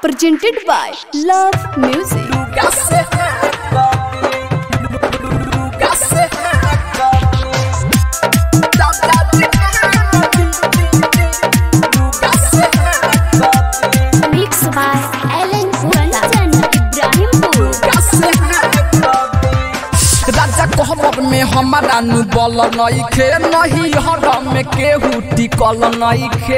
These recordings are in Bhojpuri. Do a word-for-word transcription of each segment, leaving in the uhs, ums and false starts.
presented by Love Music. Mixed by Alan Kanchan, Ibrahimpur. राजा कहबर में हमारा नु बल नइखे नहीं हरम में केहू टिकल नइखे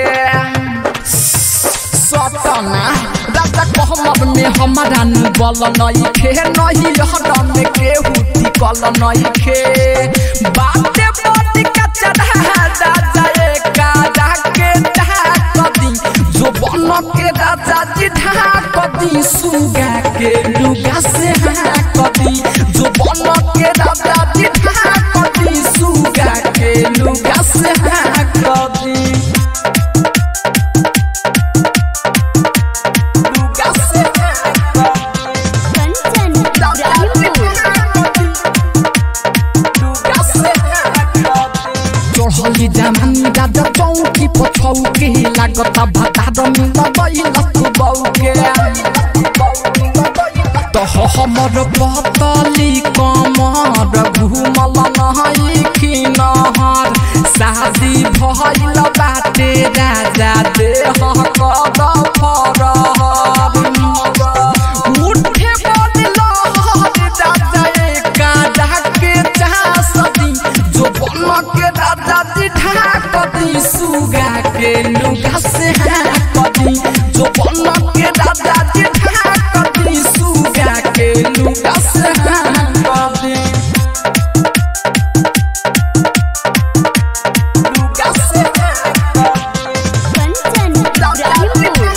सतना राजा कहबर में हमारा नु बल नइखे नहीं हरम में केहू टिकल नइखे बाते बाते का चढ़ा राजा एका जाके ढाकदी जो बन के राजा जी ढाकदी सुगा के लुगा से हाकदी जो बन के राजा जी ढाकदी सुगा के लुगा से हाकदी लुगा से Kanchan, Ibrahimpur. लुगा से चढ़ली जमानी राजा चौकी पछौकी लागत भात मिल बैल तू बौके तह हमर पतली कमर घुमल नहई खिनहर शादी भइल बाटे राजा देह कद फरहर उठे बदल राजा एका जाके चासदी जो बन के राजा जी ढाकदी सुगा के लुगा से हाकदी जो बन के राजा जी ढाकदी सुगा के लुगा से हाकदी लुगा से Kanchan, Ibrahimpur.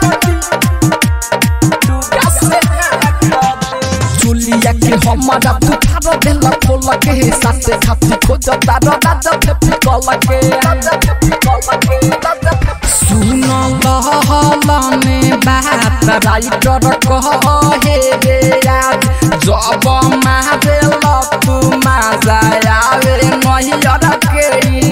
चुलिया के हमारा पुठार देला खोल के साथे खाती खोजता राजा फेफी कल के सुन लहलने बात राइटर कहे रे आज जब मारे तू मजा आवे नैयर के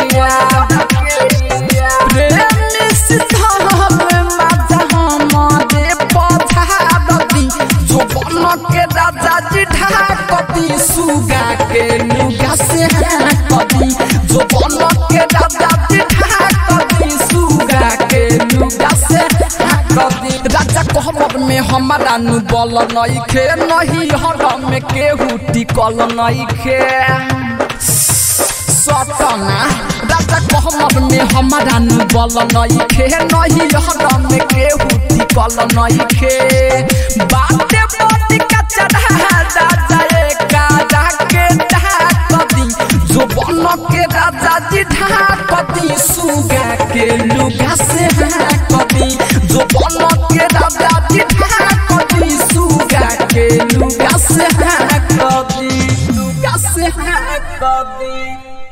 प्रेम सिद्धाल मजा हमारे पधारती जो बन के राजा जी ढाकती सुगा के लुगा से हाकती जो बन के राजा जी ढाकती सुगा के लुगा से हाकती राजा कहबर में हमारा नु बल नइखे नहीं हरम में केहू टिकल नइखे सतना राजा कहबर में हमारा नु बल नइखे नहीं हरम में केहू टिकल नइखे बाते बाते का चढ़ा राजा एका जाके ढाकदी जो बन के राजा जी ढाकदी सुगा के लुगा से हाकदी जो बन के राजा जी ढाकदी सुगा के लुगा से हाकदी लुगा से हाकदी